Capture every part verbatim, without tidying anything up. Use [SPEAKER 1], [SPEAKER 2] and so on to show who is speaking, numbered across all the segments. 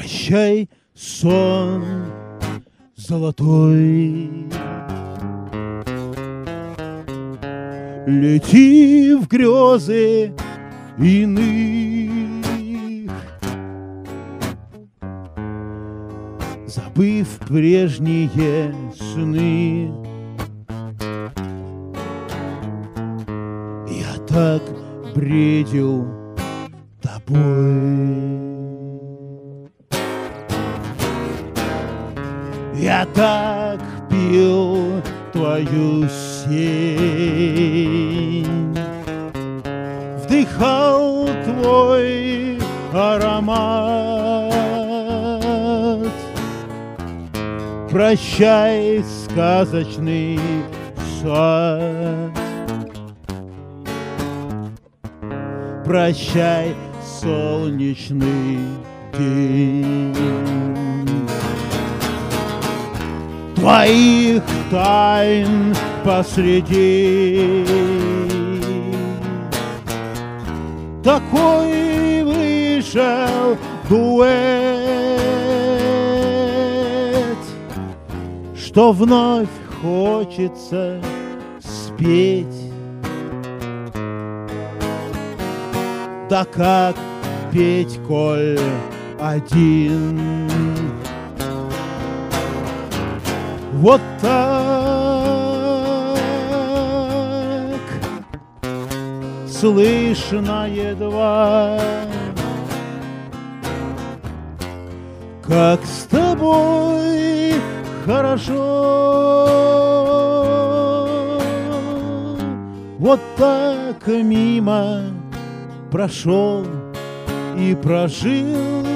[SPEAKER 1] Прощай, сон золотой, лети в грезы иных, забыв прежние сны. Я так бредил тобой, я так пил твою сень, вдыхал твой аромат. Прощай, сказочный сад, прощай, солнечный день. Твоих тайн посреди такой вышел дуэт, что вновь хочется спеть. Да как петь, коль один? Вот так слышно едва, как с тобой хорошо. Вот так мимо прошел и прожил,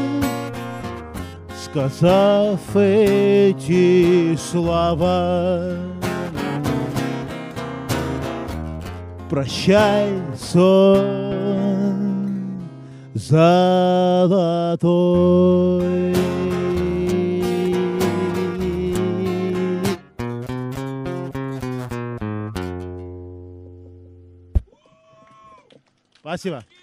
[SPEAKER 1] сказав эти слова. Прощай, сон золотой. Спасибо.